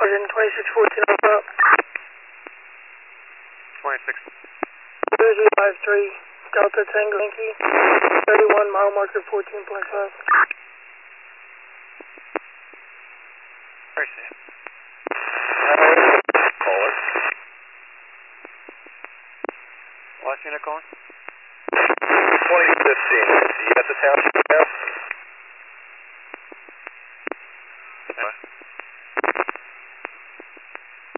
2614 Alpha. 26. 0053 Delta Tango Yankee. 31 mile marker 14.5. Very safe. Caller. Last unit calling? 2015. You at the township?